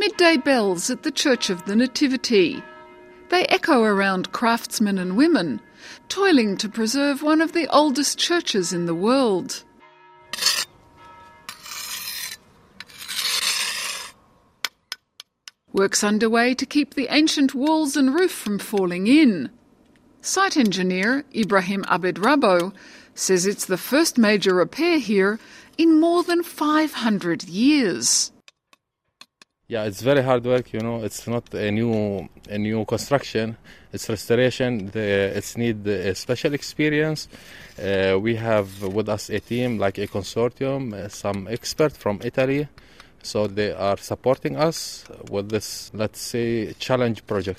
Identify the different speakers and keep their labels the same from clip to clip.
Speaker 1: Midday bells at the Church of the Nativity. They echo around craftsmen and women, toiling to preserve one of the oldest churches in the world. Work's underway to keep the ancient walls and roof from falling in. Site engineer Ibrahim Abed-Rabo says it's the first major repair here in more than 500 years.
Speaker 2: Yeah, it's very hard work, It's not a new construction. It's restoration. It's need a special experience. We have with us a team, like a consortium, some experts from Italy. So they are supporting us with this, let's say, challenge project.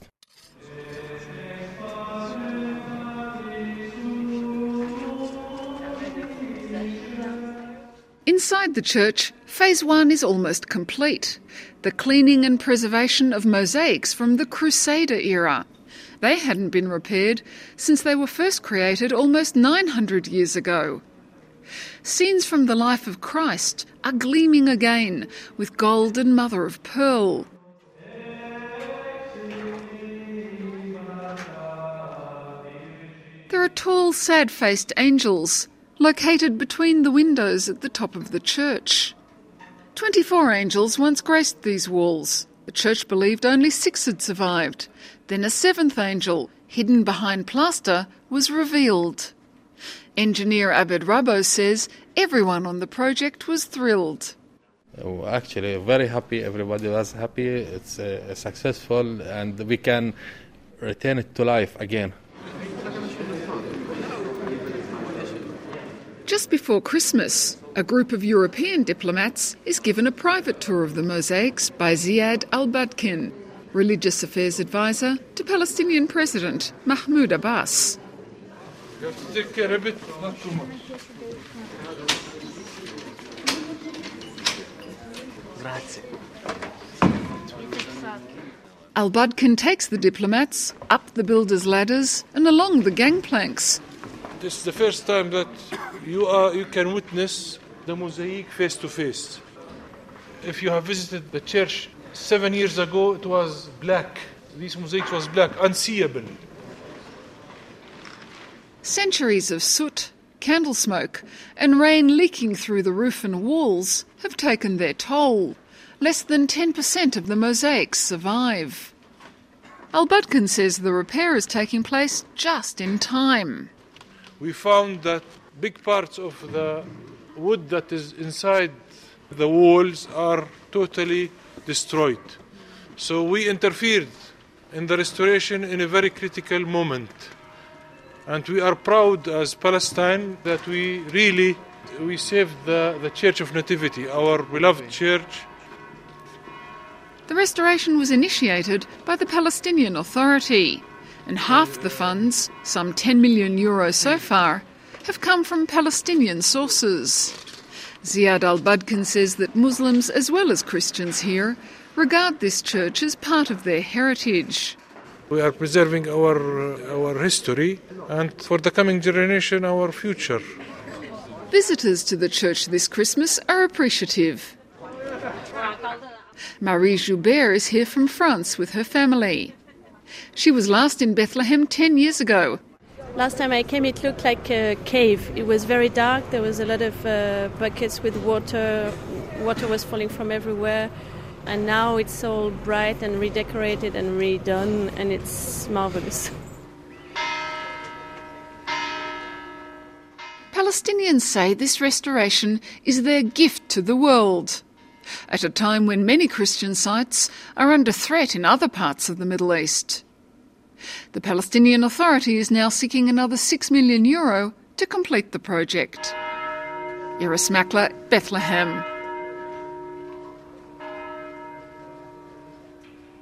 Speaker 1: Inside the church, Phase 1 is almost complete. The cleaning and preservation of mosaics from the Crusader era. They hadn't been repaired since they were first created almost 900 years ago. Scenes from the life of Christ are gleaming again with gold and mother of pearl. There are tall, sad-faced angels located between the windows at the top of the church. 24 angels once graced these walls. The church believed only 6 had survived. Then a 7th angel, hidden behind plaster, was revealed. Engineer Abed-Rabo says everyone on the project was thrilled.
Speaker 2: Actually, very happy. Everybody was happy. It's successful, and we can return it to life again.
Speaker 1: Just before Christmas, a group of European diplomats is given a private tour of the mosaics by Ziad Al-Badkin, religious affairs advisor to Palestinian President Mahmoud Abbas.
Speaker 3: You have to take care of it, not too much.
Speaker 1: Al-Badkin takes the diplomats up the builders' ladders and along the gangplanks.
Speaker 3: This is the first time that you can witness the mosaic face to face. If you have visited the church 7 years ago, it was black. This mosaic was black, unseeable.
Speaker 1: Centuries of soot, candle smoke and rain leaking through the roof and walls have taken their toll. Less than 10% of the mosaics survive. Al-Badkin says the repair is taking place just in time.
Speaker 3: We found that big parts of the wood that is inside the walls are totally destroyed. So we interfered in the restoration in a very critical moment. And we are proud as Palestine that we saved the Church of Nativity, our beloved church.
Speaker 1: The restoration was initiated by the Palestinian Authority, and half the funds, some €10 million so far, have come from Palestinian sources. Ziad Al-Badkin says that Muslims as well as Christians here regard this church as part of their heritage.
Speaker 3: We are preserving our history and for the coming generation our future.
Speaker 1: Visitors to the church this Christmas are appreciative. Marie Joubert is here from France with her family. She was last in Bethlehem 10 years ago.
Speaker 4: Last time I came it looked like a cave. It was very dark, there was a lot of buckets with water was falling from everywhere. And now it's all bright and redecorated and redone, and it's marvelous.
Speaker 1: Palestinians say this restoration is their gift to the world, at a time when many Christian sites are under threat in other parts of the Middle East. The Palestinian Authority is now seeking another €6 million to complete the project. Iris Makler, Bethlehem.